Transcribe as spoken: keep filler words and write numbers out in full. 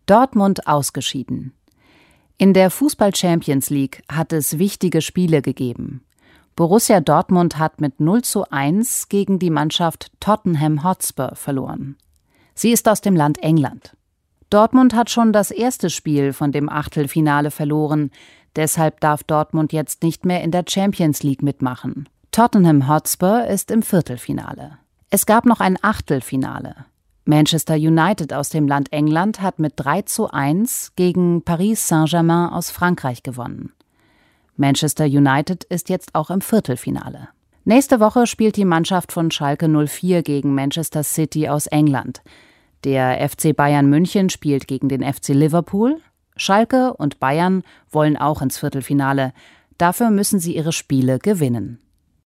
Dortmund ausgeschieden. In der Fußball-Champions League hat es wichtige Spiele gegeben. Borussia Dortmund hat mit null zu eins gegen die Mannschaft Tottenham Hotspur verloren. Sie ist aus dem Land England. Dortmund hat schon das erste Spiel von dem Achtelfinale verloren. Deshalb darf Dortmund jetzt nicht mehr in der Champions League mitmachen. Tottenham Hotspur ist im Viertelfinale. Es gab noch ein Achtelfinale. Manchester United aus dem Land England hat mit drei zu eins gegen Paris Saint-Germain aus Frankreich gewonnen. Manchester United ist jetzt auch im Viertelfinale. Nächste Woche spielt die Mannschaft von Schalke null vier gegen Manchester City aus England. Der F C Bayern München spielt gegen den F C Liverpool. Schalke und Bayern wollen auch ins Viertelfinale. Dafür müssen sie ihre Spiele gewinnen.